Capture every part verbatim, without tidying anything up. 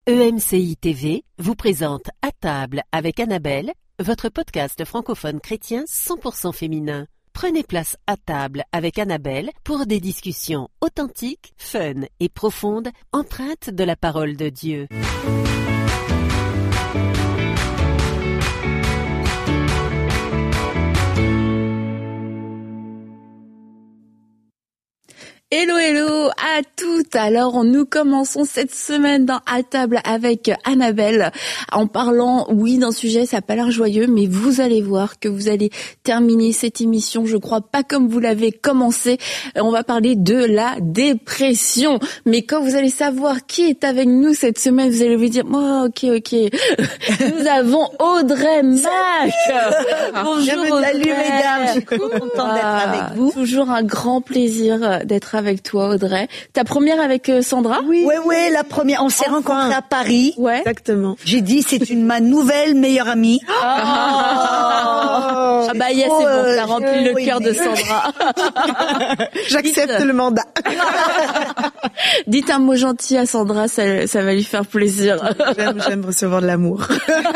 E M C I T V vous présente À table avec Annabelle, votre podcast francophone chrétien cent pour cent féminin. Prenez place à table avec Annabelle pour des discussions authentiques, fun et profondes, empreintes de la parole de Dieu. Hello, hello à toutes. Alors, nous commençons cette semaine dans À table avec Annabelle en parlant, oui, d'un sujet, ça n'a pas l'air joyeux, mais vous allez voir que vous allez terminer cette émission, je crois pas comme vous l'avez commencé. On va parler de la dépression. Mais quand vous allez savoir qui est avec nous cette semaine, vous allez vous dire, oh, ok, ok. Nous avons Audrey Mac. Bonjour Audrey. Salut mesdames, je suis contente ah, d'être avec vous. Toujours un grand plaisir d'être avec toi, Audrey. Ta première avec Sandra? Oui, oui, oui, la première. On s'est enfin. rencontrés à Paris. Ouais. Exactement. J'ai dit, c'est une ma nouvelle meilleure amie. Oh. Ah bah, yes, c'est bon, t'as rempli euh, le oui, cœur mais... de Sandra. J'accepte Dites... le mandat. Dites un mot gentil à Sandra, ça, ça va lui faire plaisir. J'aime, j'aime recevoir de l'amour.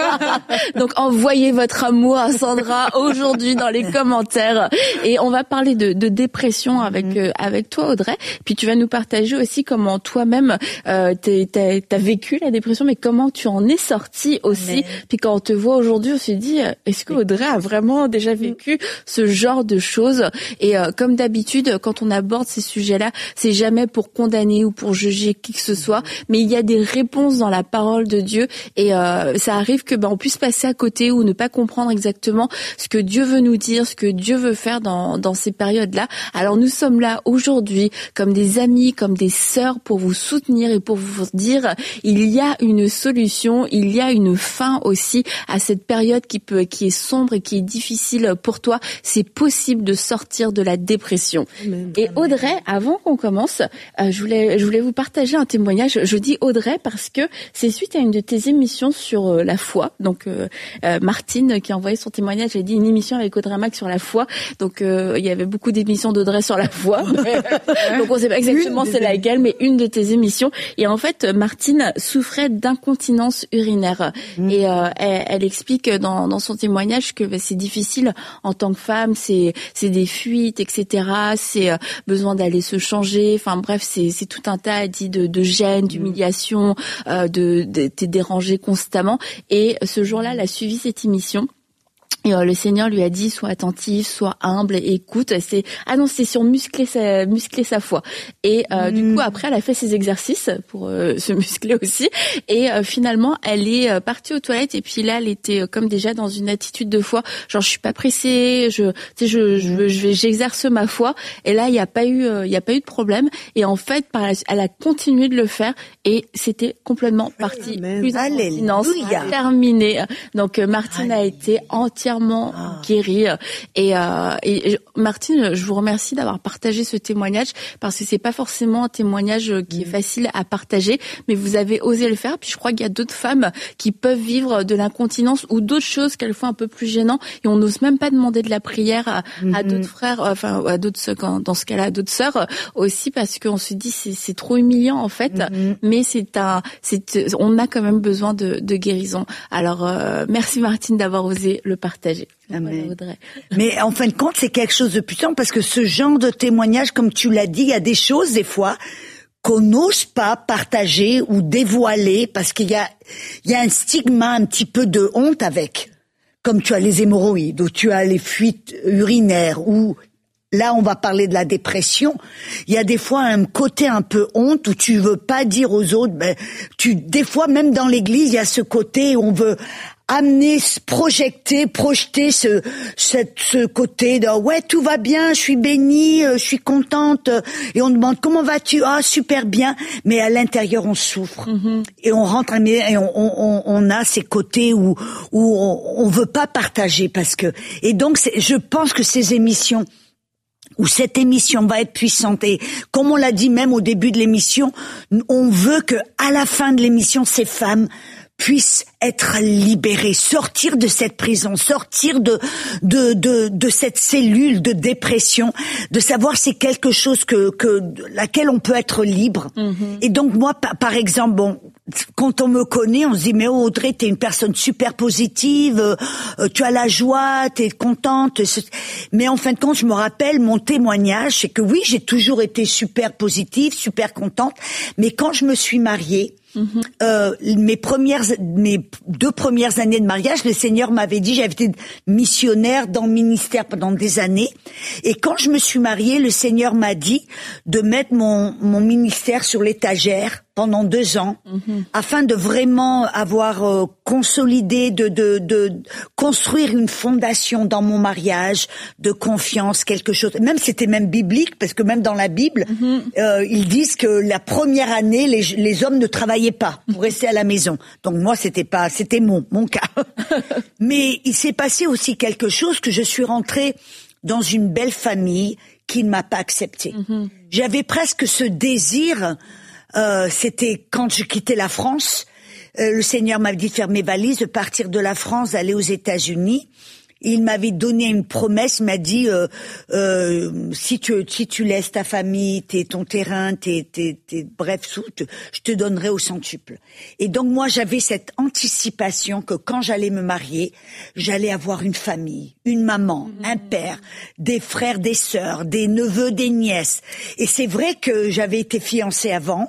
Donc, envoyez votre amour à Sandra aujourd'hui dans les commentaires. Et on va parler de, de dépression avec, mm-hmm. euh, avec toi, Audrey. Puis tu vas nous partager aussi comment toi-même euh, t'es, t'as, t'as vécu la dépression, mais comment tu en es sortie aussi. Mais... Puis quand on te voit aujourd'hui, on se dit, est-ce que Audrey a vraiment déjà vécu ce genre de choses? Et euh, comme d'habitude, quand on aborde ces sujets-là, c'est jamais pour condamner ou pour juger qui que ce soit, mais il y a des réponses dans la parole de Dieu. Et euh, ça arrive que ben on puisse passer à côté ou ne pas comprendre exactement ce que Dieu veut nous dire, ce que Dieu veut faire dans dans ces périodes-là. Alors nous sommes là aujourd'hui comme des amis, comme des sœurs pour vous soutenir et pour vous dire il y a une solution, il y a une fin aussi à cette période qui peut qui est sombre et qui est difficile pour toi. C'est possible de sortir de la dépression. Amen. Et Audrey, avant qu'on commence, euh, je voulais je voulais vous partager un témoignage. Je dis Audrey parce que c'est suite à une de tes émissions sur euh, la foi. Donc euh, euh, Martine qui a envoyé son témoignage, elle dit une émission avec Audrey Mac sur la foi. Donc euh, il y avait beaucoup d'émissions d'Audrey sur la foi. Donc on sait pas exactement c'est laquelle, mais une de tes émissions. Et en fait, Martine souffrait d'incontinence urinaire. Mmh. Et euh, elle, elle explique dans, dans son témoignage que bah, c'est difficile en tant que femme, c'est c'est des fuites, et cetera. C'est euh, besoin d'aller se changer. Enfin bref, c'est c'est tout un tas, elle dit, de, de gêne, d'humiliation, euh, de, de t'es dérangée constamment. Et ce jour-là, elle a suivi cette émission. Et euh, le Seigneur lui a dit sois attentif, sois humble et écoute. C'est ah non, c'est sur muscler sa muscler sa foi. Et euh, mmh. du coup après elle a fait ses exercices pour euh, se muscler aussi. Et euh, finalement elle est euh, partie aux toilettes et puis là elle était euh, comme déjà dans une attitude de foi. Genre je suis pas pressée, je tu sais je je, je j'exerce ma foi. Et là il y a pas eu euh, il y a pas eu de problème. Et en fait par la, elle a continué de le faire et c'était complètement parti. Plus d'incontinence terminée. Donc euh, Martine Alléluia. A été entièrement Ah. guérie et, euh, et Martine, je vous remercie d'avoir partagé ce témoignage parce que c'est pas forcément un témoignage qui mmh. est facile à partager, mais vous avez osé le faire. Puis je crois qu'il y a d'autres femmes qui peuvent vivre de l'incontinence ou d'autres choses qu'elles font un peu plus gênant et on n'ose même pas demander de la prière à, mmh. à d'autres frères, enfin à d'autres dans ce cas-là, à d'autres sœurs aussi parce qu'on se dit c'est, c'est trop humiliant en fait, mmh. mais c'est un, c'est, on a quand même besoin de, de guérison. Alors euh, merci Martine d'avoir osé le partager. Amen. Mais en fin de compte, c'est quelque chose de puissant parce que ce genre de témoignage, comme tu l'as dit, il y a des choses des fois qu'on n'ose pas partager ou dévoiler parce qu'il y a, il y a un stigma, un petit peu de honte avec. Comme tu as les hémorroïdes ou tu as les fuites urinaires ou là, on va parler de la dépression. Il y a des fois un côté un peu honte où tu veux pas dire aux autres. Ben, tu des fois même dans l'église, il y a ce côté où on veut amener, projeter, projeter ce, cette, ce côté de ouais tout va bien, je suis bénie, je suis contente, et on demande comment vas-tu, ah super bien, mais à l'intérieur on souffre mm-hmm. et on rentre et on, on, on a ces côtés où où on, on veut pas partager parce que et donc c'est, je pense que ces émissions où cette émission va être puissante et comme on l'a dit même au début de l'émission, on veut que à la fin de l'émission ces femmes puisse être libéré, sortir de cette prison, sortir de de de de cette cellule de dépression, de savoir c'est quelque chose que que laquelle on peut être libre. Mm-hmm. Et donc moi par, par exemple, bon, quand on me connaît, on se dit mais oh, Audrey, t'es une personne super positive, euh, tu as la joie, t'es contente. Mais en fin de compte, je me rappelle mon témoignage, c'est que oui, j'ai toujours été super positive, super contente, mais quand je me suis mariée, Mm-hmm. Euh, mes premières, mes deux premières années de mariage, le Seigneur m'avait dit, j'avais été missionnaire dans le ministère pendant des années, et quand je me suis mariée, le Seigneur m'a dit de mettre mon mon ministère sur l'étagère pendant deux ans, mm-hmm. afin de vraiment avoir euh, consolidé, de, de de construire une fondation dans mon mariage, de confiance, quelque chose. Même c'était même biblique, parce que même dans la Bible, mm-hmm. euh, ils disent que la première année, les les hommes ne travaillaient pas pour rester à la maison. Donc moi, c'était pas, c'était mon mon cas. Mais il s'est passé aussi quelque chose, que je suis rentrée dans une belle famille qui ne m'a pas acceptée. Mm-hmm. J'avais presque ce désir. Euh, c'était quand je quittais la France. Euh, le Seigneur m'avait dit de faire mes valises, de partir de la France, d'aller aux États-Unis. Il m'avait donné une promesse, il m'a dit euh, euh, si tu si tu laisses ta famille, tes, ton terrain, tes, tes, tes bref, sous, te, je te donnerai au centuple. Et donc moi j'avais cette anticipation que quand j'allais me marier, j'allais avoir une famille, une maman, mmh. un père, des frères, des sœurs, des neveux, des nièces. Et c'est vrai que j'avais été fiancée avant.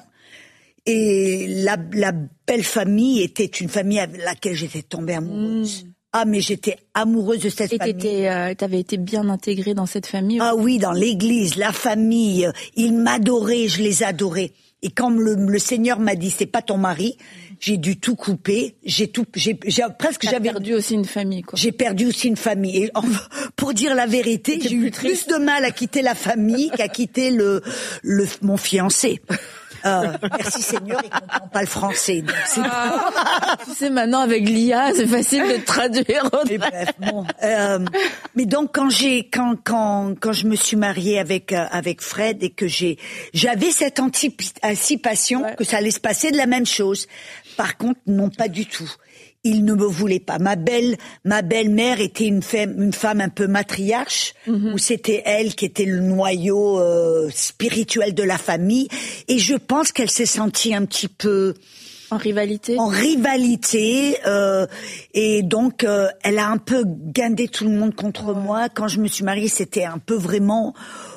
Et la, la belle famille était une famille avec laquelle j'étais tombée amoureuse. Mmh. Ah, mais j'étais amoureuse de cette et famille. Et euh, t'avais été bien intégrée dans cette famille? Ah oui, dans l'église, la famille, ils m'adoraient, je les adorais. Et quand le, le Seigneur m'a dit, c'est pas ton mari, j'ai dû tout couper, j'ai tout, j'ai, j'ai presque T'as j'avais perdu aussi une famille, quoi. J'ai perdu aussi une famille. Et en, pour dire la vérité, j'ai eu plus de mal à quitter la famille qu'à quitter le, le, mon fiancé. Euh, merci Seigneur, il comprend pas le français. Donc c'est... Ah, tu sais, maintenant avec l'I A, c'est facile de traduire. Mais bref, bon. Euh, mais donc quand j'ai, quand quand quand je me suis mariée avec euh, avec Fred et que j'ai, j'avais cette anticipation ouais. que ça allait se passer de la même chose. Par contre, non, pas du tout. Il ne me voulait pas. Ma belle, ma belle-mère était une femme, une femme un peu matriarche, mm-hmm. où c'était elle qui était le noyau euh, spirituel de la famille. Et je pense qu'elle s'est sentie un petit peu en rivalité. En rivalité, euh, et donc euh, elle a un peu guindé tout le monde contre ouais. moi. Quand je me suis mariée, c'était un peu vraiment,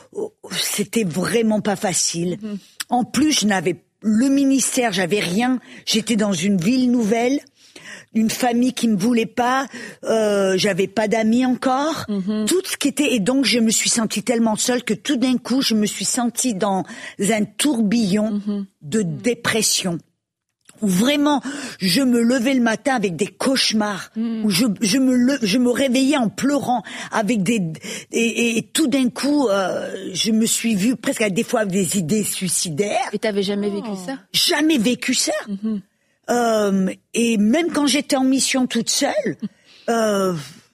c'était vraiment pas facile. Mm-hmm. En plus, je n'avais le ministère, j'avais rien. J'étais dans une ville nouvelle. Une famille qui me voulait pas, euh, j'avais pas d'amis encore, mm-hmm. tout ce qui était, et donc je me suis sentie tellement seule que tout d'un coup je me suis sentie dans un tourbillon mm-hmm. de dépression. Où vraiment, je me levais le matin avec des cauchemars, mm. où je, je me le, je me réveillais en pleurant avec des, et, et, et tout d'un coup, euh, je me suis vue presque à des fois avec des idées suicidaires. Et t'avais jamais vécu oh. ça? Jamais vécu ça. Mm-hmm. Euh, et même quand j'étais en mission toute seule, euh,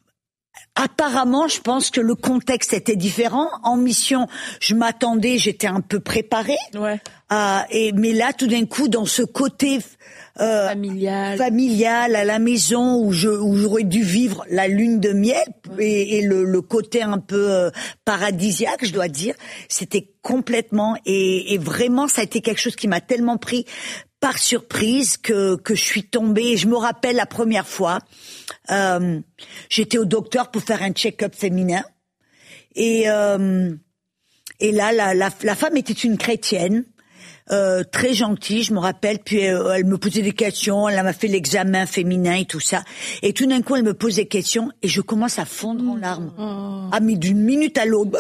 apparemment, je pense que le contexte était différent. En mission, je m'attendais, j'étais un peu préparée. Ouais. Euh, et mais là, tout d'un coup, dans ce côté euh, familial, familial à la maison où je où j'aurais dû vivre la lune de miel et, et le, le côté un peu euh, paradisiaque, je dois dire, c'était complètement et, et vraiment, ça a été quelque chose qui m'a tellement pris par surprise que que je suis tombée. Je me rappelle la première fois, euh, j'étais au docteur pour faire un check-up féminin et euh, et là la, la la femme était une chrétienne. Euh, très gentille, je me rappelle, puis euh, elle me posait des questions, elle m'a fait l'examen féminin et tout ça, et tout d'un coup elle me pose des questions et je commence à fondre en larmes. Oh. Ah mais d'une minute à l'autre,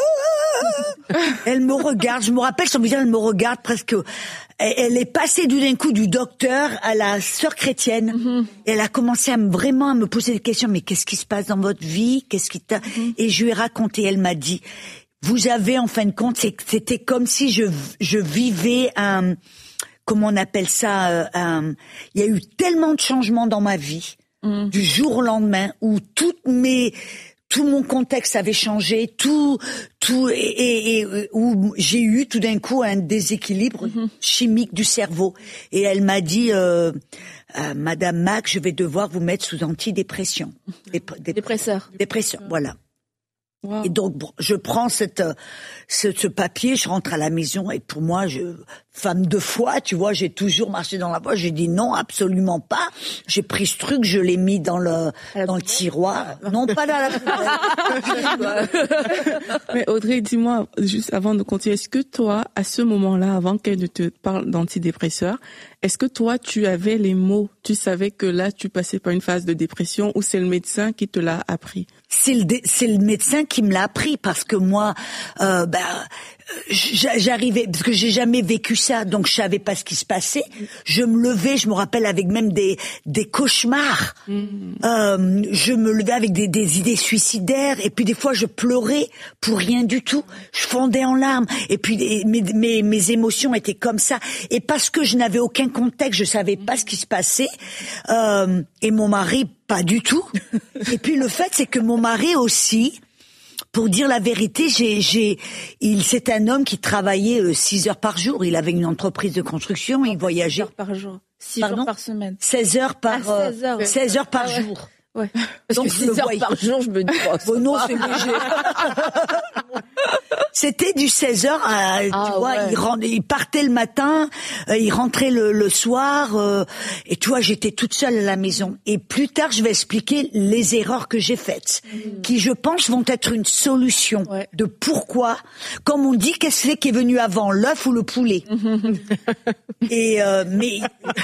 elle me regarde, je me rappelle son visage, elle me regarde presque, elle, elle est passée tout d'un coup du docteur à la sœur chrétienne, mm-hmm. et elle a commencé à me, vraiment à me poser des questions, mais qu'est-ce qui se passe dans votre vie, qu'est-ce qui t'a, mm-hmm. et je lui ai raconté, elle m'a dit, vous avez, en fin de compte, c'était comme si je, je vivais un, comment on appelle ça, un, il y a eu tellement de changements dans ma vie, mmh. du jour au lendemain, où toutes mes, tout mon contexte avait changé, tout, tout, et, et, et où j'ai eu tout d'un coup un déséquilibre mm-hmm. chimique du cerveau. Et elle m'a dit, euh, euh, Madame Mac, je vais devoir vous mettre sous antidépression. Dép- dép- Dépresseur. Dépresseur, voilà. Wow. Et donc, je prends cette, ce, ce papier, je rentre à la maison et pour moi, je, femme de foi, tu vois, j'ai toujours marché dans la foi. J'ai dit non, absolument pas. J'ai pris ce truc, je l'ai mis dans le, dans le tiroir. Non, pas dans la poubelle. Mais Audrey, dis-moi, juste avant de continuer, est-ce que toi, à ce moment-là, avant qu'elle ne te parle d'antidépresseur, est-ce que toi, tu avais les mots? Tu savais que là, tu passais par une phase de dépression ou c'est le médecin qui te l'a appris? C'est le, dé- c'est le médecin qui me l'a appris parce que moi, euh, ben, j'arrivais, parce que j'ai jamais vécu ça, donc je savais pas ce qui se passait. Je me levais, je me rappelle avec même des des cauchemars. Mmh. Euh, je me levais avec des, des idées suicidaires et puis des fois je pleurais pour rien du tout. Je fondais en larmes et puis mes mes mes émotions étaient comme ça. Et parce que je n'avais aucun contexte, je savais pas ce qui se passait. Euh, et mon mari, pas du tout. Et puis le fait, c'est que mon mari aussi. Pour dire la vérité, j'ai, j'ai, il, c'est un homme qui travaillait euh, six heures par jour. Il avait une entreprise de construction, il voyageait. six heures par jour. six Pardon jours par semaine. seize heures par, ah, seize heures, euh, seize heures par ah, ouais. jour. Ouais. Parce donc que six heures par jour, je me dis, oh, oh non, c'est léger. C'était du seize heures à, ah, tu vois, ouais. il, rent, il partait le matin, euh, il rentrait le, le soir, euh, et tu vois, j'étais toute seule à la maison. Et plus tard, je vais expliquer les erreurs que j'ai faites, mmh. qui, je pense, vont être une solution ouais. de pourquoi, comme on dit, qu'est-ce qui est venu avant, l'œuf ou le poulet? Mmh. Et, euh, mais...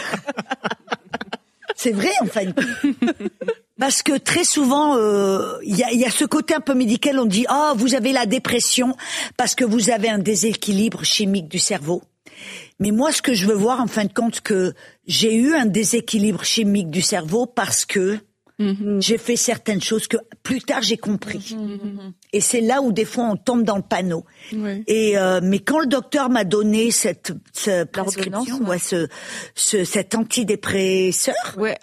C'est vrai, en fait. Parce que très souvent, il euh, y, a, y a ce côté un peu médical, on dit « Ah, oh, vous avez la dépression parce que vous avez un déséquilibre chimique du cerveau. » Mais moi, ce que je veux voir, en fin de compte, que j'ai eu un déséquilibre chimique du cerveau parce que mm-hmm. j'ai fait certaines choses que plus tard j'ai compris. Mm-hmm. Et c'est là où des fois on tombe dans le panneau. Oui. Et euh, mais quand le docteur m'a donné cette, cette prescription, ouais, ce, ce cet antidépresseur, ouais.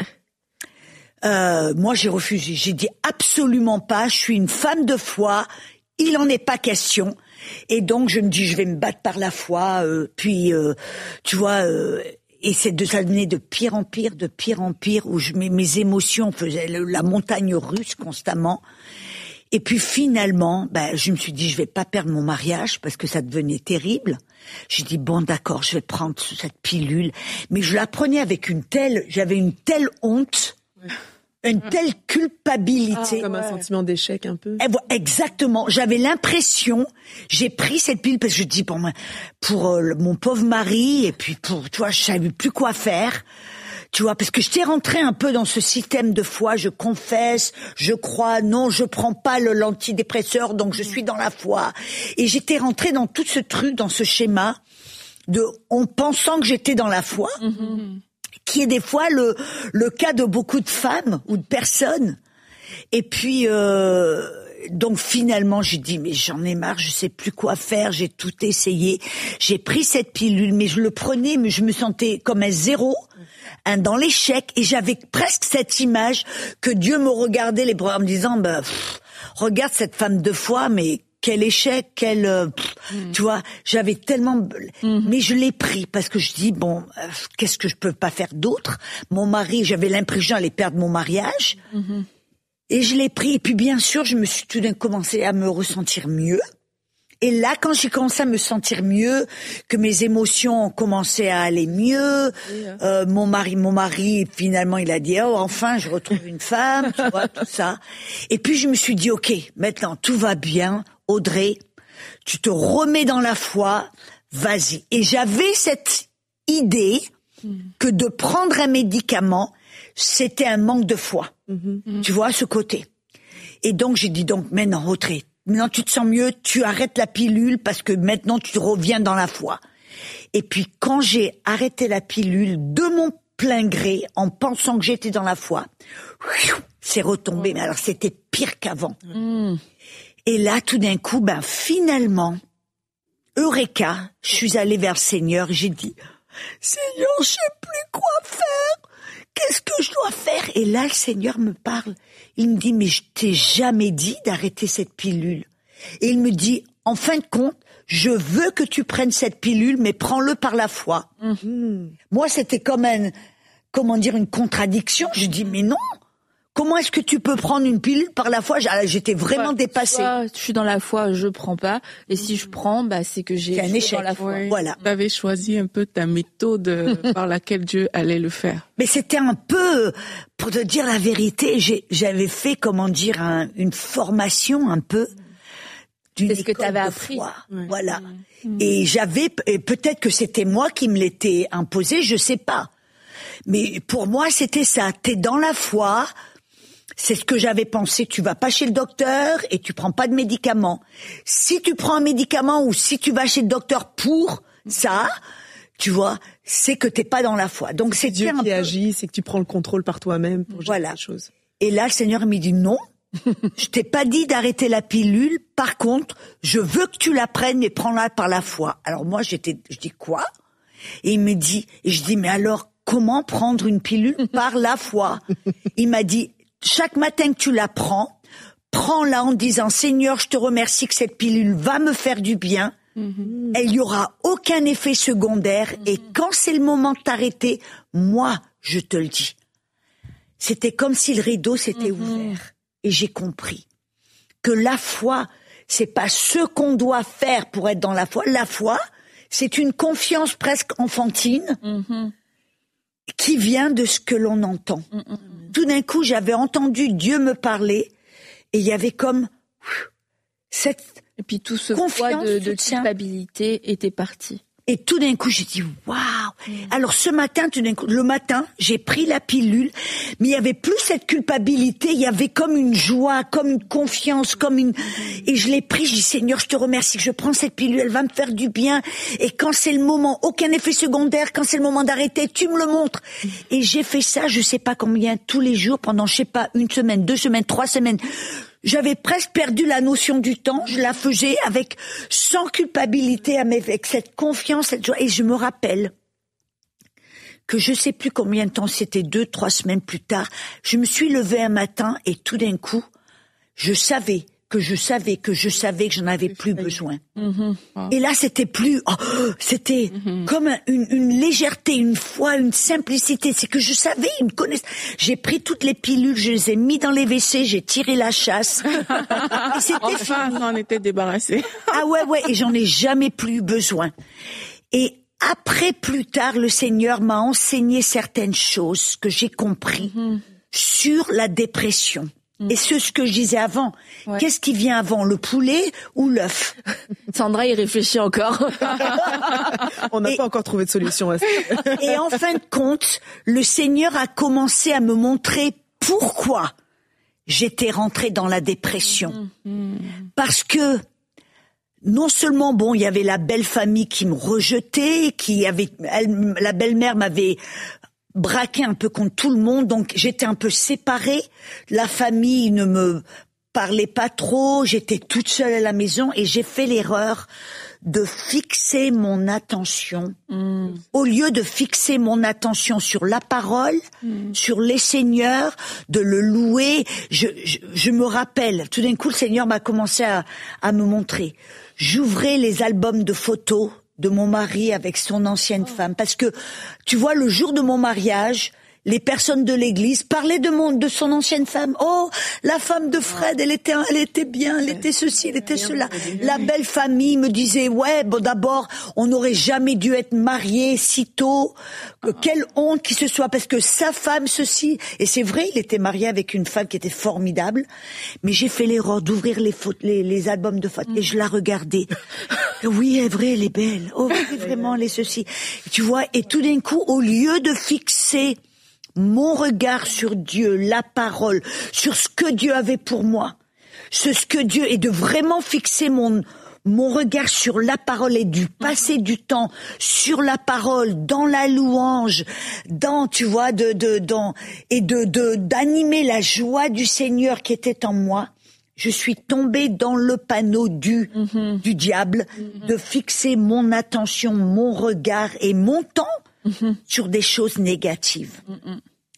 euh, moi j'ai refusé. J'ai dit absolument pas. Je suis une femme de foi. Il en est pas question. Et donc je me dis je vais me battre par la foi. Euh, puis euh, tu vois. Euh, Et c'est de ça venait de pire en pire, de pire en pire, où je, mes, mes émotions faisaient le, la montagne russe constamment. Et puis finalement, ben, je me suis dit, je vais pas perdre mon mariage parce que ça devenait terrible. J'ai dit, bon d'accord, je vais prendre cette pilule. Mais je la prenais avec une telle, j'avais une telle honte, une telle culpabilité. Ah, comme un sentiment d'échec un peu. Et voilà, exactement. J'avais l'impression, j'ai pris cette pilule parce que je dis pour moi, pour euh, mon pauvre mari et puis pour, tu vois, je savais plus quoi faire. Tu vois, parce que j'étais rentrée un peu dans ce système de foi, je confesse, je crois, non, je prends pas le l'antidépresseur, donc je suis dans la foi. Et j'étais rentrée dans tout ce truc, dans ce schéma de, en pensant que j'étais dans la foi. Mm-hmm. Qui est des fois le le cas de beaucoup de femmes ou de personnes. Et puis euh, donc finalement j'ai dit mais j'en ai marre, je sais plus quoi faire, j'ai tout essayé, j'ai pris cette pilule mais je le prenais mais je me sentais comme un zéro, un dans l'échec et j'avais presque cette image que Dieu me regardait les bras en me disant bah pff, regarde cette femme de foi mais quel échec, quel, euh, pff, mmh. tu vois, j'avais tellement, mmh. mais je l'ai pris parce que je dis bon, euh, qu'est-ce que je peux pas faire d'autre? Mon mari, j'avais l'impression d'aller perdre mon mariage, mmh. et je l'ai pris. Et puis bien sûr, je me suis tout d'un coup commencé à me ressentir mieux. Et là, quand j'ai commencé à me sentir mieux, que mes émotions ont commencé à aller mieux, oui, hein. euh, mon mari, mon mari, finalement, il a dit oh enfin, je retrouve une femme, tu vois, tout ça. Et puis je me suis dit ok, maintenant tout va bien. Audrey, tu te remets dans la foi, vas-y. Et j'avais cette idée que de prendre un médicament, c'était un manque de foi. Mm-hmm. Tu vois, ce côté. Et donc, j'ai dit, donc, maintenant, Audrey, maintenant tu te sens mieux, tu arrêtes la pilule parce que maintenant tu reviens dans la foi. Et puis, quand j'ai arrêté la pilule de mon plein gré, en pensant que j'étais dans la foi, c'est retombé. Mais alors, c'était pire qu'avant. Mm. Et là, tout d'un coup, ben finalement, Eureka, je suis allée vers le Seigneur et j'ai dit, Seigneur, je sais plus quoi faire. Qu'est-ce que je dois faire? et là, le Seigneur me parle. Il me dit, mais je t'ai jamais dit d'arrêter cette pilule. Et il me dit, en fin de compte, je veux que tu prennes cette pilule, mais prends-le par la foi. Mmh. Moi, c'était comme un, comment dire, une contradiction. Je dis, mais non. Comment est-ce que tu peux prendre une pilule par la foi? J'étais vraiment ouais, dépassée. Soit je suis dans la foi, je prends pas. Et si je prends, bah c'est que j'ai un échec dans la foi. Oui. Voilà. Tu avais choisi un peu ta méthode par laquelle Dieu allait le faire. Mais c'était un peu, pour te dire la vérité, j'avais fait, comment dire, un, une formation un peu d'une C'est ce que école t'avais de appris. foi. Ouais. Voilà. Mmh. Et j'avais, et peut-être que c'était moi qui me l'étais imposé, je sais pas. Mais pour moi, c'était ça. T'es dans la foi. C'est ce que j'avais pensé. Tu vas pas chez le docteur et tu prends pas de médicaments. Si tu prends un médicament ou si tu vas chez le docteur pour ça, tu vois, c'est que t'es pas dans la foi. Donc c'est Dieu un qui peu... agit, c'est que tu prends le contrôle par toi-même pour gérer voilà. les choses. Et là, le Seigneur me dit non. Je t'ai pas dit d'arrêter la pilule. Par contre, je veux que tu la prennes, mais prends-la par la foi. Alors moi, j'étais, je dis quoi? Et il me dit, et je dis mais alors comment prendre une pilule par la foi? Il m'a dit chaque matin que tu la prends, prends-la en disant Seigneur, je te remercie que cette pilule va me faire du bien. Mm-hmm. Il y aura aucun effet secondaire mm-hmm. et quand c'est le moment de t'arrêter, moi, je te le dis. C'était comme si le rideau s'était mm-hmm. ouvert et j'ai compris que la foi, c'est pas ce qu'on doit faire pour être dans la foi. La foi, c'est une confiance presque enfantine mm-hmm. qui vient de ce que l'on entend. Mm-hmm. Tout d'un coup, j'avais entendu Dieu me parler et il y avait comme cette et puis tout ce poids de, de culpabilité était parti. Et tout d'un coup, j'ai dit waouh. Mmh. Alors ce matin, tout d'un coup, le matin, j'ai pris la pilule, mais il y avait plus cette culpabilité, il y avait comme une joie, comme une confiance, comme une. Mmh. Et je l'ai pris. Je dis Seigneur, je te remercie que je prends cette pilule, elle va me faire du bien. Et quand c'est le moment, aucun effet secondaire. Quand c'est le moment d'arrêter, tu me le montres. Mmh. Et j'ai fait ça, je sais pas combien, tous les jours pendant, je sais pas, une semaine, deux semaines, trois semaines. J'avais presque perdu la notion du temps. Je la faisais avec sans culpabilité, avec cette confiance, cette joie. Et je me rappelle que je sais plus combien de temps c'était, deux, trois semaines plus tard. Je me suis levée un matin et tout d'un coup, je savais que je savais que je savais que j'en avais plus besoin. Mm-hmm. Wow. Et là, c'était plus, oh, c'était mm-hmm. comme une, une légèreté, une foi, une simplicité. C'est que je savais, ils me connaissent. J'ai pris toutes les pilules, je les ai mis dans les W C, j'ai tiré la chasse. Et c'était enfin, on en était débarrassé. Ah ouais, ouais, et j'en ai jamais plus besoin. Et après, plus tard, le Seigneur m'a enseigné certaines choses que j'ai compris mm-hmm. sur la dépression. Et c'est ce que je disais avant. Ouais. Qu'est-ce qui vient avant, le poulet ou l'œuf? Sandra y réfléchit encore. On n'a pas encore trouvé de solution à ça. Et en fin de compte, le Seigneur a commencé à me montrer pourquoi j'étais rentrée dans la dépression. Mmh. Parce que non seulement, bon, il y avait la belle famille qui me rejetait, qui avait, elle, la belle-mère m'avait braqué un peu contre tout le monde, donc j'étais un peu séparée. La famille ne me parlait pas trop, j'étais toute seule à la maison et j'ai fait l'erreur de fixer mon attention mmh. au lieu de fixer mon attention sur la parole, mmh. sur les seigneurs, de le louer. Je, je, je me rappelle, tout d'un coup, le Seigneur m'a commencé à, à me montrer. J'ouvrais les albums de photos de mon mari avec son ancienne oh. femme. Parce que, tu vois, le jour de mon mariage, les personnes de l'église parlaient de mon, de son ancienne femme. Oh, la femme de Fred, elle était, elle était bien, elle était ceci, elle était cela. La belle famille me disait, ouais, bon, d'abord, on n'aurait jamais dû être mariés si tôt. Quelle honte qu'il se soit, parce que sa femme, ceci. Et c'est vrai, il était marié avec une femme qui était formidable. Mais j'ai fait l'erreur d'ouvrir les, photos, les, les albums de photos, mm. et je la regardais. Oui, elle est vraie, elle est belle. Oh, oui, vraiment, elle est ceci. Tu vois, et tout d'un coup, au lieu de fixer mon regard sur Dieu, la parole, sur ce que Dieu avait pour moi, ce, ce que Dieu, et de vraiment fixer mon, mon regard sur la parole et du passer du temps sur la parole, dans la louange, dans, tu vois, de, de, dans, et de, de, d'animer la joie du Seigneur qui était en moi, je suis tombée dans le panneau du, mm-hmm. du diable, mm-hmm. de fixer mon attention, mon regard et mon temps Mm-hmm. sur des choses négatives. Mm-hmm.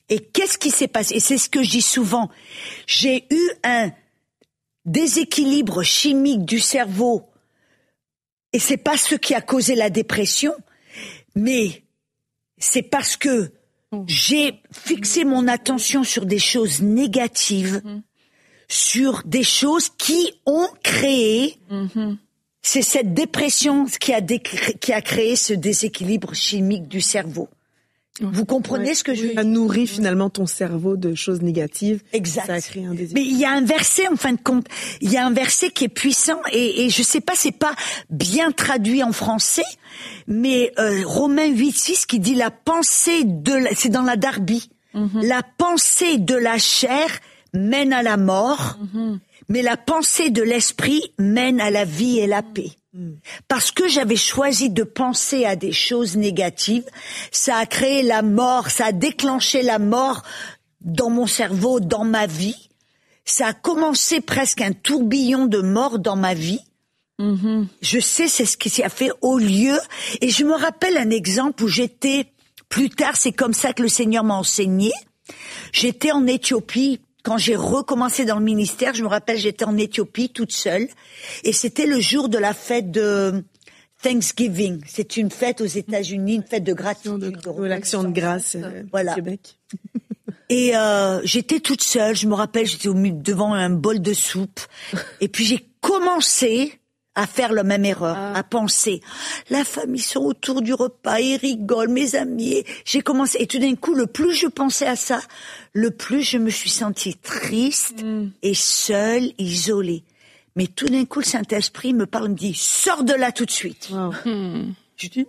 Et qu'est-ce qui s'est passé? Et c'est ce que je dis souvent. J'ai eu un déséquilibre chimique du cerveau. Et c'est pas ce qui a causé la dépression, mais c'est parce que j'ai fixé mon attention sur des choses négatives, mmh. sur des choses qui ont créé, mmh. c'est cette dépression qui a, décré- qui a créé ce déséquilibre chimique du cerveau. Vous comprenez ouais, ce que je veux dire? Ça nourrit finalement ton cerveau de choses négatives. Exact. Ça a créé un déséquilibre. Mais il y a un verset, en fin de compte, il y a un verset qui est puissant et, et je sais pas, c'est pas bien traduit en français, mais euh, Romains huit six qui dit la pensée de, la, c'est dans la Darby, mm-hmm. la pensée de la chair mène à la mort, mm-hmm. mais la pensée de l'esprit mène à la vie et la paix. Parce que j'avais choisi de penser à des choses négatives, ça a créé la mort, ça a déclenché la mort dans mon cerveau, dans ma vie. Ça a commencé presque un tourbillon de mort dans ma vie. Mm-hmm. Je sais, c'est ce qui s'y a fait au lieu. Et je me rappelle un exemple où j'étais, plus tard, c'est comme ça que le Seigneur m'a enseigné. J'étais en Éthiopie. Quand j'ai recommencé dans le ministère, je me rappelle, j'étais en Éthiopie toute seule, et c'était le jour de la fête de Thanksgiving. C'est une fête aux États-Unis, une fête de gratitude, de, de l'action de grâce euh, voilà. au Québec. Et euh, j'étais toute seule. Je me rappelle, j'étais au milieu devant un bol de soupe, et puis j'ai commencé à faire la même erreur, ah. à penser. La famille sont autour du repas, ils rigolent, mes amis. J'ai commencé, et tout d'un coup, le plus je pensais à ça, le plus je me suis sentie triste mm. et seule, isolée. Mais tout d'un coup, le Saint-Esprit me parle, me dit, sors de là tout de suite. Wow. Hmm. Je dis,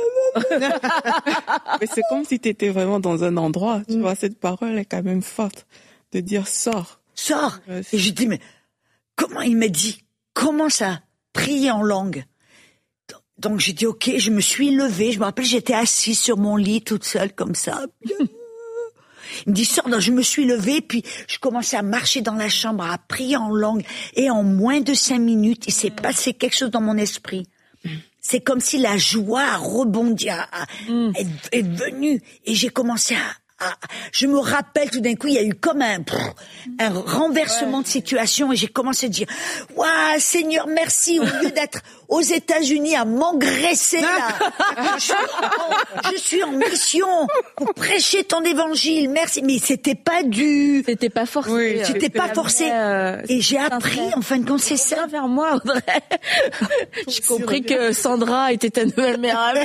mais c'est comme si tu étais vraiment dans un endroit. Tu mm. vois, cette parole est quand même forte de dire sors. Sors. Ouais, et je dis, mais comment il m'a dit, comment ça? Prier en langue. Donc j'ai dit ok, je me suis levée, je me rappelle j'étais assise sur mon lit toute seule comme ça. Il me dit sors, donc je me suis levée puis je commençais à marcher dans la chambre, à prier en langue et en moins de cinq minutes, il s'est passé quelque chose dans mon esprit. C'est comme si la joie a rebondi, a, a, est, est venue et j'ai commencé à Ah, je me rappelle tout d'un coup, il y a eu comme un, pff, un renversement ouais. de situation et j'ai commencé à dire « Waouh, Seigneur, merci !» Au lieu d'être aux États-Unis à m'engraisser là, je, suis en, je suis en mission pour prêcher ton évangile, merci. Mais c'était pas du... C'était pas forcé. Oui, c'était pas forcé. Euh, et j'ai appris, en fin de compte, c'est ça. Viens vers moi, Audrey. J'ai compris que Sandra était ta nouvelle meilleure amie.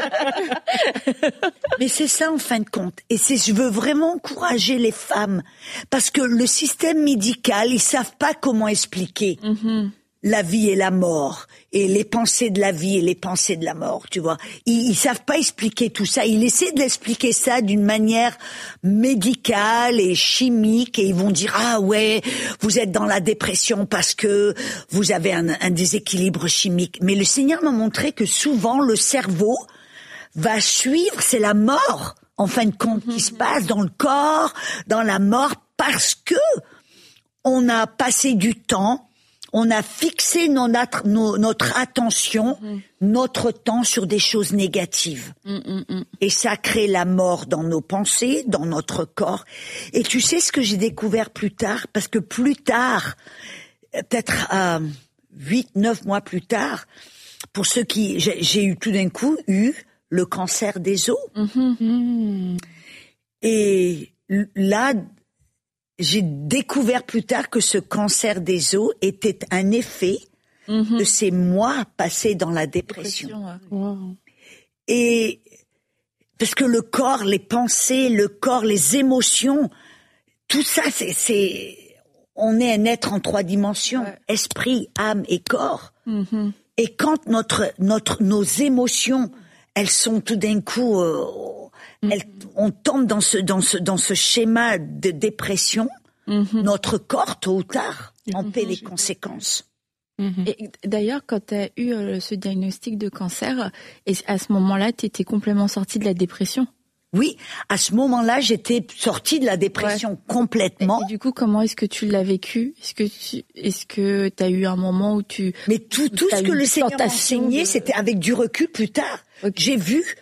Mais c'est ça, en fin de compte. Et c'est je veux vraiment encourager les femmes parce que le système médical, ils savent pas comment expliquer mm-hmm. la vie et la mort et les pensées de la vie et les pensées de la mort, tu vois. Ils, ils savent pas expliquer tout ça. Ils essaient de l'expliquer ça d'une manière médicale et chimique et ils vont dire ah ouais, vous êtes dans la dépression parce que vous avez un, un déséquilibre chimique. Mais le Seigneur m'a montré que souvent le cerveau va suivre, c'est la mort. En fin de compte, qui se passe dans le corps, dans la mort, parce que on a passé du temps, on a fixé nos, nos, notre attention, mm. notre temps sur des choses négatives. Mm, mm, mm. Et ça crée la mort dans nos pensées, dans notre corps. Et tu sais ce que j'ai découvert plus tard? Parce que plus tard, peut-être euh, huit, neuf mois plus tard, pour ceux qui... J'ai, j'ai eu tout d'un coup eu... le cancer des os. Mmh. Et là, j'ai découvert plus tard que ce cancer des os était un effet mmh. de ces mois passés dans la dépression. dépression ouais. wow. Et parce que le corps, les pensées, le corps, les émotions, tout ça, c'est, c'est on est un être en trois dimensions, ouais. esprit, âme et corps. Mmh. Et quand notre notre nos émotions elles sont tout d'un coup, euh, elles, on tombe dans ce dans ce dans ce schéma de dépression. Mm-hmm. Notre corps, tôt ou tard, en mm-hmm. paie les conséquences. Mm-hmm. Et d'ailleurs, quand tu as eu euh, ce diagnostic de cancer, et à ce moment-là, tu étais complètement sortie de la dépression. Oui, à ce moment-là, j'étais sortie de la dépression ouais. complètement. Et, et du coup, comment est-ce que tu l'as vécu? Est-ce que tu, est-ce que t'as eu un moment où tu... Mais tout, tout ce que le Seigneur m'a enseigné, de... c'était avec du recul plus tard. Okay. J'ai vu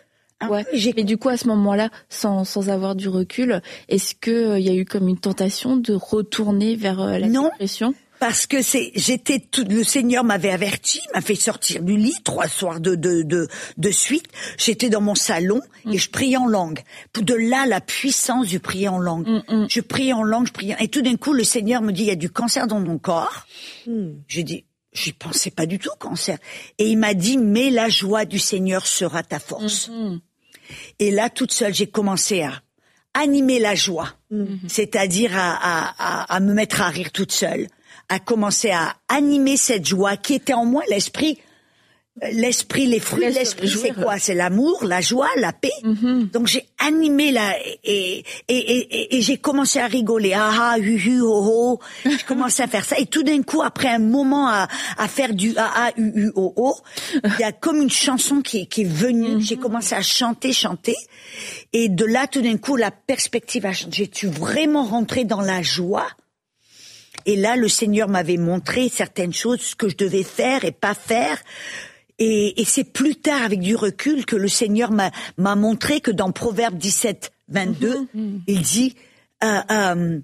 Ouais. J'ai... Mais du coup, à ce moment-là, sans, sans avoir du recul, est-ce que il euh, y a eu comme une tentation de retourner vers euh, la non, dépression? Parce que c'est, j'étais tout, le Seigneur m'avait averti, m'a fait sortir du lit trois soirs de de de, de suite. J'étais dans mon salon mmh. et je priais en langue. De là, la puissance du prier en langue. Mmh. Je priais en langue, je priais, et tout d'un coup, le Seigneur me dit, il y a du cancer dans ton corps. Mmh. J'ai dit, j'y pensais pas du tout, cancer. Et il m'a dit, mais la joie du Seigneur sera ta force. Mmh. Et là, toute seule, j'ai commencé à animer la joie, mmh. c'est-à-dire à, à, à, à me mettre à rire toute seule, à commencer à animer cette joie qui était en moi, l'esprit. L'esprit, les fruits de l'esprit, c'est quoi? C'est l'amour, la joie, la paix. Mm-hmm. Donc j'ai animé la et et et, et, et j'ai commencé à rigoler. Ah ah, hu hu ho ho. J'ai commencé à faire ça et tout d'un coup, après un moment à à faire du ah ah hu hu ho ho, il y a comme une chanson qui qui est venue. Mm-hmm. J'ai commencé à chanter, chanter, et de là tout d'un coup la perspective a changé. J'ai vraiment rentré dans la joie. Et là, le Seigneur m'avait montré certaines choses, ce que je devais faire et pas faire. Et, et c'est plus tard, avec du recul, que le Seigneur m'a, m'a montré que dans Proverbe dix-sept, vingt-deux, mmh. il dit euh, euh,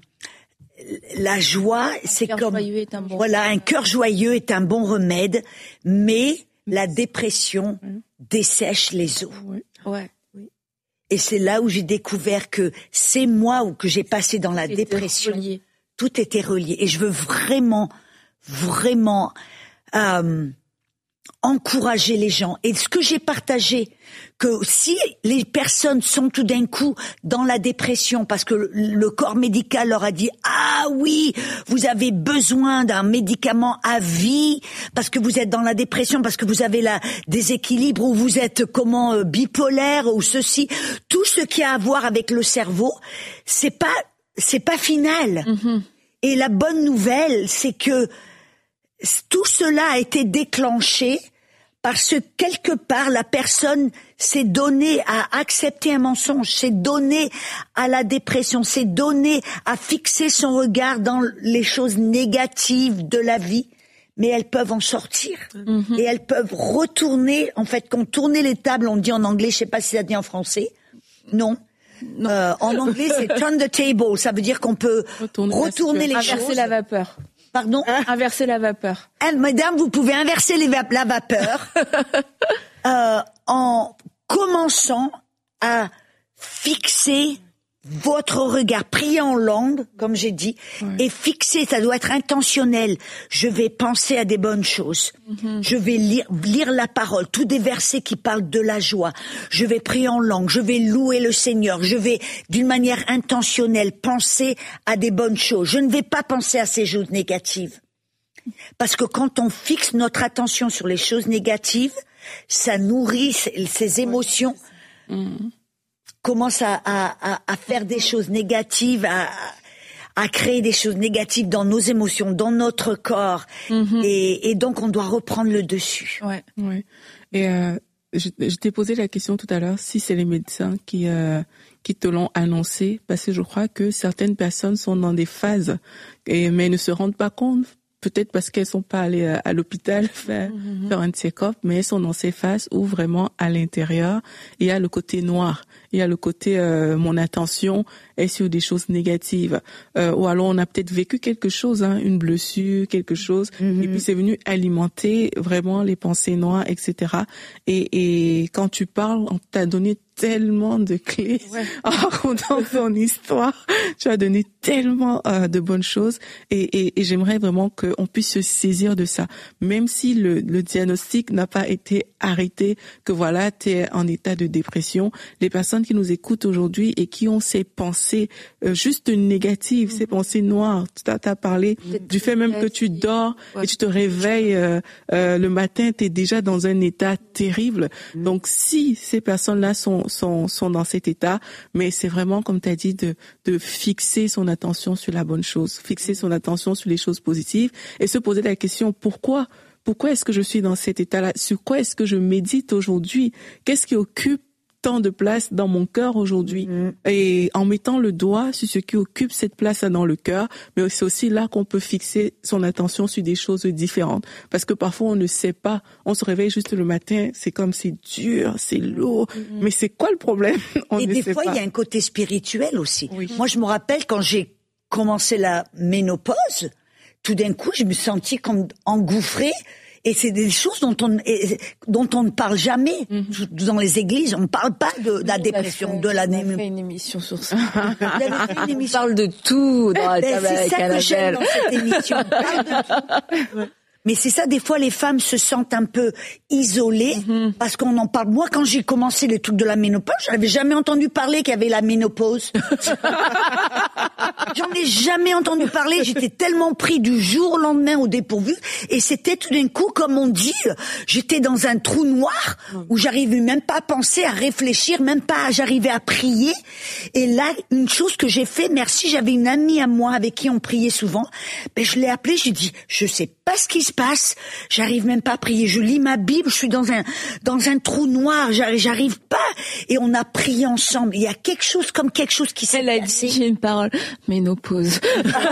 la joie, un c'est comme est un bon voilà, un cœur joyeux est un bon remède, mais la dépression mmh. dessèche les eaux. Oui. Ouais. Et c'est là où j'ai découvert que c'est moi ou que j'ai passé dans la C'était dépression. Relié. Tout était relié. Et je veux vraiment, vraiment euh, encourager les gens. Et ce que j'ai partagé, que si les personnes sont tout d'un coup dans la dépression, parce que le corps médical leur a dit « Ah oui, vous avez besoin d'un médicament à vie, parce que vous êtes dans la dépression, parce que vous avez la déséquilibre, ou vous êtes comment euh, bipolaire, ou ceci », tout ce qui a à voir avec le cerveau, c'est pas... c'est pas final. Mm-hmm. Et la bonne nouvelle, c'est que tout cela a été déclenché parce que quelque part, la personne s'est donnée à accepter un mensonge, s'est donnée à la dépression, s'est donnée à fixer son regard dans les choses négatives de la vie. Mais elles peuvent en sortir. Mm-hmm. Et elles peuvent retourner, en fait, contourner les tables, on dit en anglais, je sais pas si ça dit en français. Non. Euh, en anglais, c'est turn the table. Ça veut dire qu'on peut retourner, retourner les inverser choses. Inverser la vapeur. Pardon? Hein? Inverser la vapeur. Ah, madame, vous pouvez inverser les va- la vapeur euh, en commençant à fixer votre regard, prier en langue, comme j'ai dit, ouais. et fixer, ça doit être intentionnel. Je vais penser à des bonnes choses. Mm-hmm. Je vais lire, lire la parole, tous des versets qui parlent de la joie. Je vais prier en langue, je vais louer le Seigneur. Je vais, d'une manière intentionnelle, penser à des bonnes choses. Je ne vais pas penser à ces choses négatives. Parce que quand on fixe notre attention sur les choses négatives, ça nourrit ces, ces émotions. Mm-hmm. Commence à, à, à faire des choses négatives, à, à créer des choses négatives dans nos émotions, dans notre corps. Mm-hmm. Et, et donc, on doit reprendre le dessus. Ouais, ouais. Et euh, je, je t'ai posé la question tout à l'heure, si c'est les médecins qui, euh, qui te l'ont annoncé, parce que je crois que certaines personnes sont dans des phases, et, mais ne se rendent pas compte. Peut-être parce qu'elles sont pas allées à l'hôpital faire, mmh. faire un check-up, mais elles sont dans ces phases où vraiment à l'intérieur, il y a le côté noir, il y a le côté euh, mon attention est sur des choses négatives, euh, ou alors on a peut-être vécu quelque chose, hein, une blessure, quelque chose, mmh. et puis c'est venu alimenter vraiment les pensées noires, et cetera. Et, et quand tu parles, on t'a donné tellement de clés ouais. en racontant ton histoire. Tu as donné tellement euh, de bonnes choses et, et, et j'aimerais vraiment qu'on puisse se saisir de ça. Même si le, le diagnostic n'a pas été arrêté, que voilà, tu es en état de dépression, les personnes qui nous écoutent aujourd'hui et qui ont ces pensées euh, juste négatives, mm-hmm. ces pensées noires, tu as, as parlé mm-hmm. du fait même que tu dors ouais. et tu te réveilles euh, euh, le matin, tu es déjà dans un état terrible. Mm-hmm. Donc si ces personnes-là sont sont sont dans cet état, mais c'est vraiment comme tu as dit de de fixer son attention sur la bonne chose, fixer son attention sur les choses positives et se poser la question pourquoi pourquoi est-ce que je suis dans cet état-là, sur quoi est-ce que je médite aujourd'hui, qu'est-ce qui occupe tant de place dans mon cœur aujourd'hui. Mmh. Et en mettant le doigt sur ce qui occupe cette place dans le cœur, mais c'est aussi là qu'on peut fixer son attention sur des choses différentes. Parce que parfois on ne sait pas, on se réveille juste le matin, c'est comme c'est dur, c'est lourd, mmh. mais c'est quoi le problème? On Et ne des sait fois, pas. il y a un côté spirituel aussi. Oui. Moi, je me rappelle quand j'ai commencé la ménopause, tout d'un coup, je me sentis comme engouffrée. Et c'est des choses dont on dont on ne parle jamais mm-hmm. dans les églises. On ne parle pas de, de la dépression, fait, de la. On a fait une émission sur ça. Vous avez fait une émission. On parle de tout dans la ben, table avec C'est ça que j'aime dans cette émission. On parle de tout. Mais c'est ça, des fois, les femmes se sentent un peu isolées mm-hmm. parce qu'on en parle. Moi, quand j'ai commencé le truc de la ménopause, je n'avais jamais entendu parler qu'il y avait la ménopause. J'en ai jamais entendu parler. J'étais tellement pris du jour au lendemain au dépourvu. Et c'était tout d'un coup, comme on dit, j'étais dans un trou noir où j'arrivais même pas à penser, à réfléchir, même pas à, j'arrivais à prier. Et là, une chose que j'ai fait, merci, j'avais une amie à moi avec qui on priait souvent. Ben, je l'ai appelée, j'ai dit, je sais pas ce qui se passe, j'arrive même pas à prier, je lis ma Bible, je suis dans un dans un trou noir, j'arrive, j'arrive pas, et on a prié ensemble. Il y a quelque chose comme quelque chose qui s'est Elle passé. a dit, j'ai une parole, ménopause.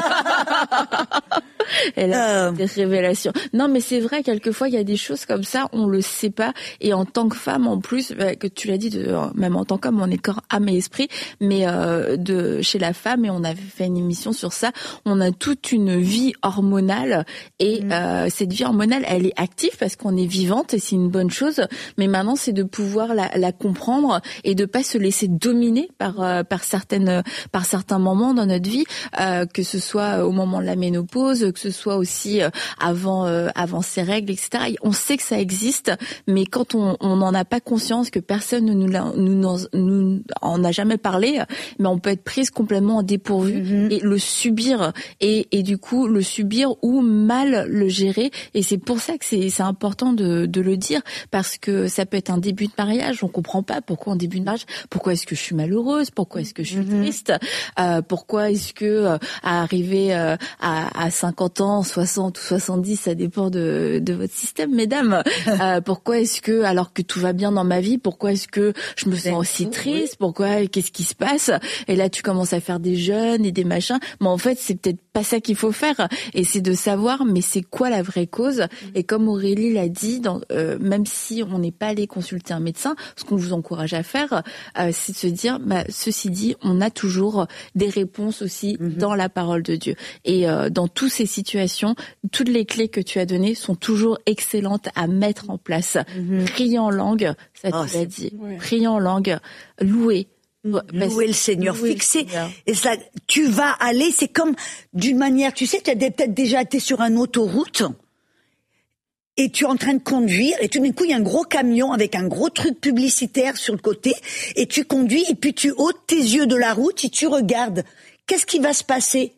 Elle a euh... des révélations. Non, mais c'est vrai, quelquefois il y a des choses comme ça, on le sait pas, et en tant que femme en plus, que tu l'as dit, de, même en tant qu'homme, on est corps, âme et esprit, mais euh, de chez la femme, et on avait fait une émission sur ça, on a toute une vie hormonale, et mmh. euh, cette vie hormonale, elle est active parce qu'on est vivante et c'est une bonne chose. Mais maintenant, c'est de pouvoir la, la comprendre et de pas se laisser dominer par euh, par certaines par certains moments dans notre vie, euh, que ce soit au moment de la ménopause, que ce soit aussi euh, avant euh, avant ses règles, et cetera. On sait que ça existe, mais quand on on n'en a pas conscience, que personne ne nous l'a, nous, nous, nous en a jamais parlé, mais on peut être prise complètement en dépourvu mm-hmm. et le subir et et du coup le subir ou mal le gérer. Et c'est pour ça que c'est, c'est important de, de le dire, parce que ça peut être un début de mariage, on comprend pas pourquoi en début de mariage, pourquoi est-ce que je suis malheureuse, pourquoi est-ce que je suis mm-hmm. triste, euh, pourquoi est-ce que euh, à arriver euh, à, à cinquante ans, soixante ou soixante-dix, ça dépend de, de votre système, mesdames, euh, pourquoi est-ce que, alors que tout va bien dans ma vie, pourquoi est-ce que je me sens aussi triste, pourquoi, qu'est-ce qui se passe? Et là, tu commences à faire des jeûnes et des machins, mais en fait, c'est peut-être pas ça qu'il faut faire, et c'est de savoir, mais c'est quoi la vraie cause. Et comme Aurélie l'a dit, dans, euh, même si on n'est pas allé consulter un médecin, ce qu'on vous encourage à faire, euh, c'est de se dire, bah, ceci dit, on a toujours des réponses aussi mm-hmm. dans la parole de Dieu. Et euh, dans toutes ces situations, toutes les clés que tu as données sont toujours excellentes à mettre en place. Mm-hmm. Prier en langue, ça oh, tu l'as dit. Ouais. Prier en langue, louer. Louer le Seigneur, louer fixer. le Seigneur. Et ça, tu vas aller, c'est comme d'une manière, tu sais, tu as peut-être déjà été sur une autoroute et tu es en train de conduire et tout d'un coup, il y a un gros camion avec un gros truc publicitaire sur le côté et tu conduis et puis tu ôtes tes yeux de la route et tu regardes. Qu'est-ce qui va se passer?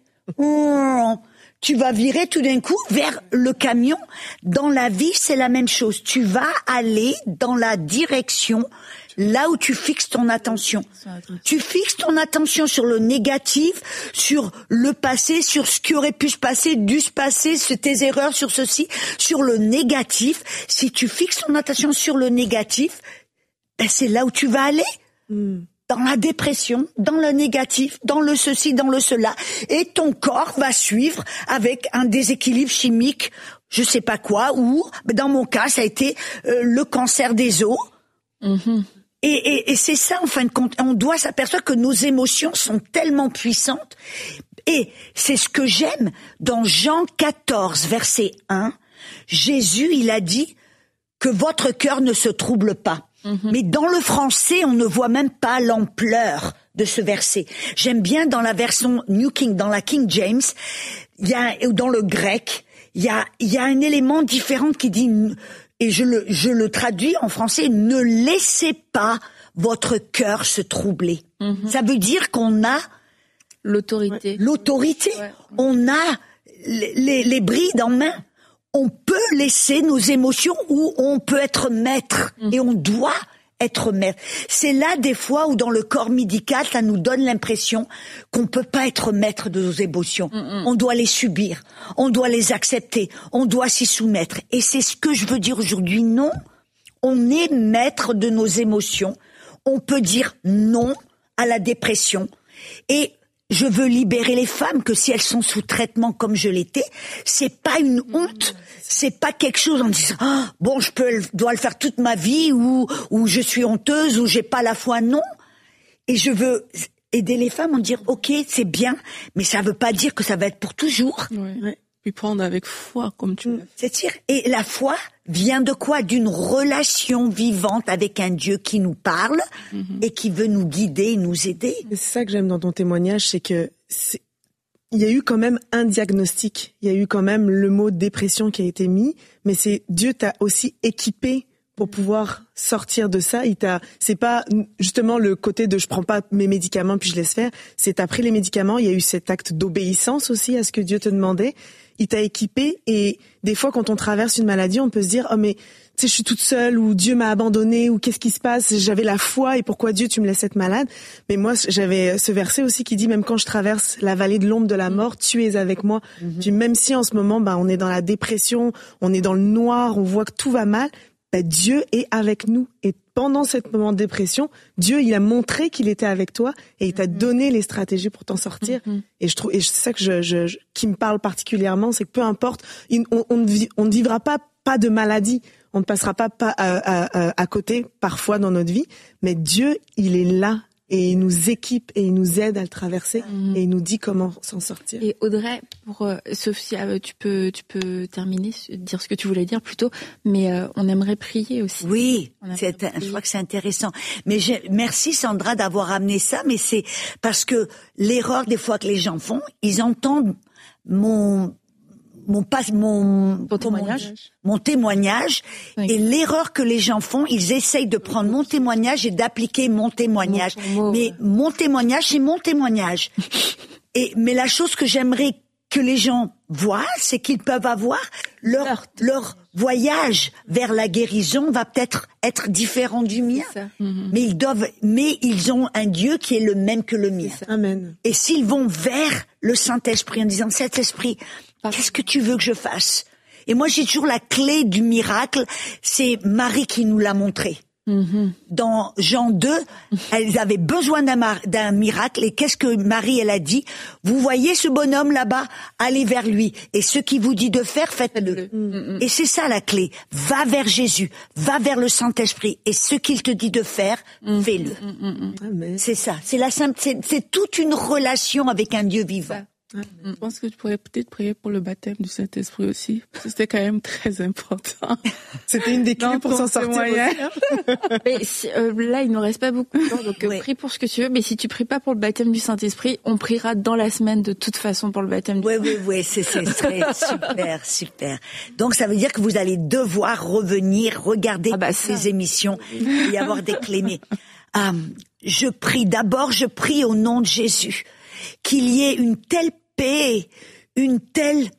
Tu vas virer tout d'un coup vers le camion. Dans la vie, c'est la même chose. Tu vas aller dans la direction là où tu fixes ton attention. Tu fixes ton attention sur le négatif, sur le passé, sur ce qui aurait pu se passer, dû se passer, sur tes erreurs, sur ceci, sur le négatif. Si tu fixes ton attention sur le négatif, ben c'est là où tu vas aller. Mm. Dans la dépression, dans le négatif, dans le ceci, dans le cela. Et ton corps va suivre avec un déséquilibre chimique, je sais pas quoi, ou, dans mon cas, ça a été euh, le cancer des os. Mm-hmm. Et, et, et c'est ça, en fin de compte. On doit s'apercevoir que nos émotions sont tellement puissantes. Et c'est ce que j'aime. Dans Jean quatorze, verset un, Jésus, il a dit que votre cœur ne se trouble pas. Mm-hmm. Mais dans le français, on ne voit même pas l'ampleur de ce verset. J'aime bien dans la version New King, dans la King James, il y a, dans le grec, il y a, il y a un élément différent qui dit, et je le, je le traduis en français, ne laissez pas votre cœur se troubler. Mm-hmm. Ça veut dire qu'on a l'autorité. L'autorité. Ouais. On a les, les, les brides en main. On peut laisser nos émotions ou on peut être maître. Mmh. Et on doit être maître. C'est là des fois où dans le corps médical, ça nous donne l'impression qu'on peut pas être maître de nos émotions. Mmh. On doit les subir. On doit les accepter. On doit s'y soumettre. Et c'est ce que je veux dire aujourd'hui. Non, on est maître de nos émotions. on peut dire non à la dépression. Et je veux libérer les femmes que si elles sont sous traitement comme je l'étais, c'est pas une honte, c'est pas quelque chose en disant oh, bon je peux dois le faire toute ma vie ou ou je suis honteuse ou j'ai pas la foi, non. Et je veux aider les femmes en dire ok c'est bien, mais ça veut pas dire que ça va être pour toujours. Ouais, ouais. Puis prendre avec foi comme tu l'as. C'est-à-dire, et la foi vient de quoi? D'une relation vivante avec un Dieu qui nous parle mm-hmm. et qui veut nous guider, nous aider. C'est ça que j'aime dans ton témoignage, c'est que c'est... il y a eu quand même un diagnostic, il y a eu quand même le mot dépression qui a été mis, mais c'est Dieu t'a aussi équipé pour pouvoir sortir de ça. Il t'a, c'est pas justement le côté de je prends pas mes médicaments puis je laisse faire. C'est t'as pris les médicaments, il y a eu cet acte d'obéissance aussi à ce que Dieu te demandait. Il t'a équipé et des fois quand on traverse une maladie, on peut se dire oh mais tu sais je suis toute seule ou Dieu m'a abandonnée ou qu'est-ce qui se passe? J'avais la foi et pourquoi Dieu tu me laisses être malade? Mais moi j'avais ce verset aussi qui dit même quand je traverse la vallée de l'ombre de la mort, tu es avec moi. Mm-hmm. Puis même si en ce moment bah on est dans la dépression, on est dans le noir, on voit que tout va mal, bah Dieu est avec nous et pendant ce moment de dépression, Dieu, il a montré qu'il était avec toi et il t'a mm-hmm. donné les stratégies pour t'en sortir. Mm-hmm. Et je trouve, et c'est ça que je, je, je, qui me parle particulièrement, c'est que peu importe, on, on, ne, on ne vivra pas pas de maladie, on ne passera pas, pas à, à, à côté parfois dans notre vie, mais Dieu, il est là et il nous équipe et il nous aide à le traverser mmh. et il nous dit comment s'en sortir. Et Audrey, pour euh, Sophia, tu peux tu peux terminer, dire ce que tu voulais dire plutôt, mais euh, on aimerait prier aussi. Oui, c'est, prier. Je crois que c'est intéressant. Mais j'ai, merci Sandra d'avoir amené ça, mais c'est parce que l'erreur des fois que les gens font, ils entendent mon mon pas mon Ton témoignage, mon, mon témoignage oui. et l'erreur que les gens font, ils essayent de prendre mon témoignage et d'appliquer mon témoignage. Mon, mon, mais ouais. mon témoignage, c'est mon témoignage. et mais la chose que j'aimerais que les gens voient, c'est qu'ils peuvent avoir leur leur voyage vers la guérison va peut-être être différent du mien. Mm-hmm. Mais ils doivent mais ils ont un Dieu qui est le même que le mien. Amen. Et s'ils vont vers le Saint-Esprit en disant Saint-Esprit, qu'est-ce que tu veux que je fasse? Et moi, j'ai toujours la clé du miracle. C'est Marie qui nous l'a montré. Mm-hmm. Dans Jean deux, elles avaient besoin d'un, mar- d'un miracle. Et qu'est-ce que Marie, elle a dit? Vous voyez ce bonhomme là-bas? Allez vers lui. Et ce qu'il vous dit de faire, faites-le. Mm-hmm. Et c'est ça la clé. Va vers Jésus. Va vers le Saint-Esprit. Et ce qu'il te dit de faire, mm-hmm. fais-le. Mm-hmm. C'est ça. C'est la simple, c'est, c'est toute une relation avec un Dieu vivant. Ah, je pense que tu pourrais peut-être prier pour le baptême du Saint-Esprit aussi. C'était quand même très important. C'était une des clés pour s'en sortir. Mais euh, là, il ne nous reste pas beaucoup de temps, donc oui. prie pour ce que tu veux. Mais si tu pries pas pour le baptême du Saint-Esprit, on priera dans la semaine de toute façon pour le baptême du oui, Saint-Esprit. Oui, oui, oui, c'est, c'est très super, super. Donc ça veut dire que vous allez devoir revenir, regarder ah bah ces ça. émissions, et y avoir des clés. Mais euh, je prie d'abord, je prie au nom de Jésus qu'il y ait une telle paix, une telle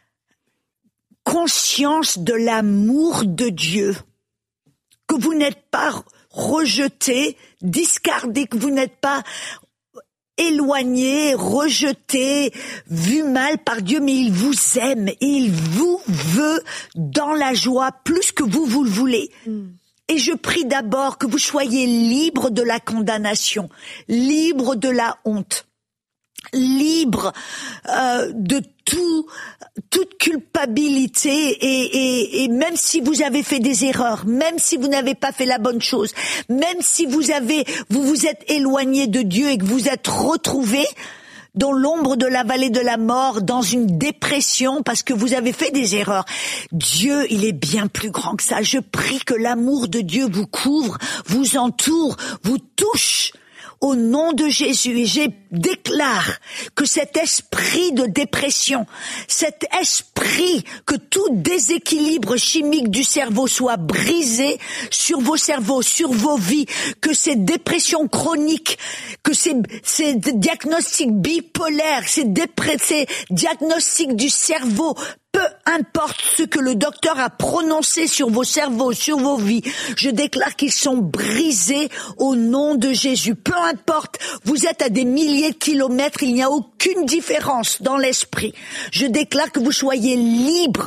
conscience de l'amour de Dieu, que vous n'êtes pas rejeté, discardé, que vous n'êtes pas éloigné, rejeté, vu mal par Dieu, mais il vous aime et il vous veut dans la joie plus que vous, vous le voulez. Mm. Et je prie d'abord que vous soyez libres de la condamnation, libres de la honte, libre euh, de tout, toute culpabilité et, et, et même si vous avez fait des erreurs, même si vous n'avez pas fait la bonne chose, même si vous avez, vous vous êtes éloigné de Dieu et que vous êtes retrouvé dans l'ombre de la vallée de la mort, dans une dépression parce que vous avez fait des erreurs. Dieu, il est bien plus grand que ça. Je prie que l'amour de Dieu vous couvre, vous entoure, vous touche. Au nom de Jésus, et je déclare que cet esprit de dépression, cet esprit, que tout déséquilibre chimique du cerveau soit brisé sur vos cerveaux, sur vos vies, que ces dépressions chroniques, que ces, ces diagnostics bipolaires, ces, dépre- ces diagnostics du cerveau, peu importe ce que le docteur a prononcé sur vos cerveaux, sur vos vies, je déclare qu'ils sont brisés au nom de Jésus. Peu importe, vous êtes à des milliers de kilomètres, il n'y a aucune différence dans l'esprit. Je déclare que vous soyez libres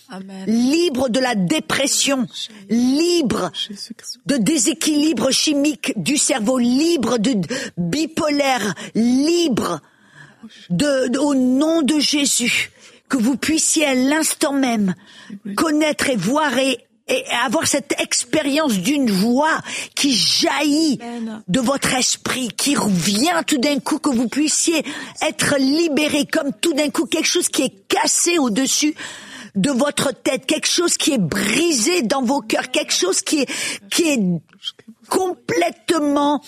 Amen. Libre de la dépression, libre de déséquilibre chimique du cerveau, libre de bipolaire, libre de, de au nom de Jésus, que vous puissiez à l'instant même connaître et voir et et avoir cette expérience d'une joie qui jaillit de votre esprit, qui revient tout d'un coup, que vous puissiez être libéré, comme tout d'un coup quelque chose qui est cassé au-dessus de votre tête, quelque chose qui est brisé dans vos cœurs, quelque chose qui est, qui est complètement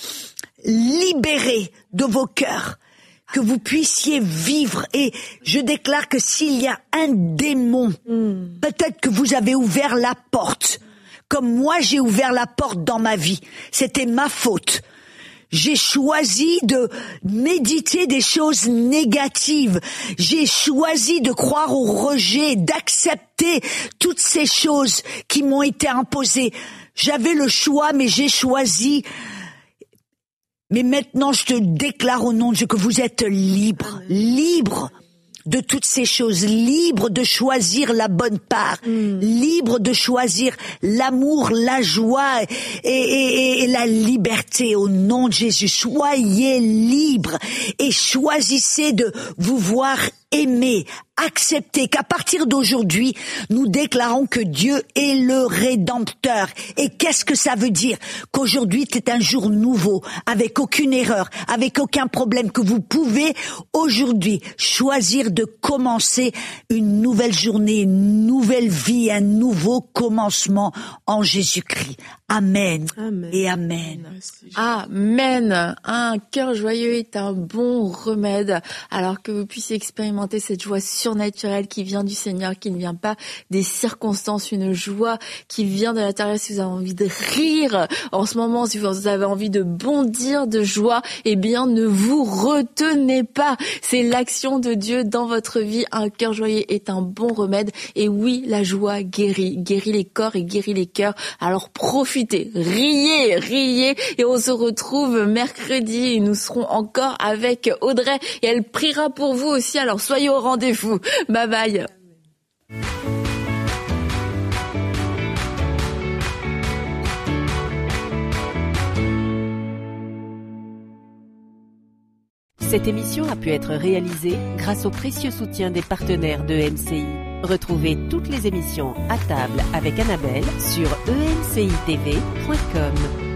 libéré de vos cœurs. Que vous puissiez vivre, et je déclare que s'il y a un démon, mm. peut-être que vous avez ouvert la porte, comme moi j'ai ouvert la porte dans ma vie, c'était ma faute. J'ai choisi de méditer des choses négatives, j'ai choisi de croire au rejet, d'accepter toutes ces choses qui m'ont été imposées. J'avais le choix, mais j'ai choisi. Mais maintenant, je te déclare au nom de Dieu que vous êtes libre, libre de toutes ces choses, libre de choisir la bonne part, mm. libre de choisir l'amour, la joie et, et, et la liberté au nom de Jésus. Soyez libres et choisissez de vous voir aimer, accepter qu'à partir d'aujourd'hui, nous déclarons que Dieu est le Rédempteur. Et qu'est-ce que ça veut dire? Qu'aujourd'hui, c'est un jour nouveau, avec aucune erreur, avec aucun problème, que vous pouvez aujourd'hui choisir de commencer une nouvelle journée, une nouvelle vie, un nouveau commencement en Jésus-Christ. Amen, amen. Et amen. Amen. Un cœur joyeux est un bon remède, alors que vous puissiez expérimenter cette joie surnaturelle qui vient du Seigneur, qui ne vient pas des circonstances, une joie qui vient de l'intérieur. Si vous avez envie de rire en ce moment, si vous avez envie de bondir de joie, eh bien ne vous retenez pas. C'est l'action de Dieu dans votre vie. Un cœur joyeux est un bon remède. Et oui, la joie guérit, guérit les corps et guérit les cœurs. Alors profitez. Riez, riez, et on se retrouve mercredi et nous serons encore avec Audrey et elle priera pour vous aussi, alors soyez au rendez-vous. Bye bye. Cette émission a pu être réalisée grâce au précieux soutien des partenaires de E M C I. Retrouvez toutes les émissions à table avec Annabelle sur e m c i t v point com.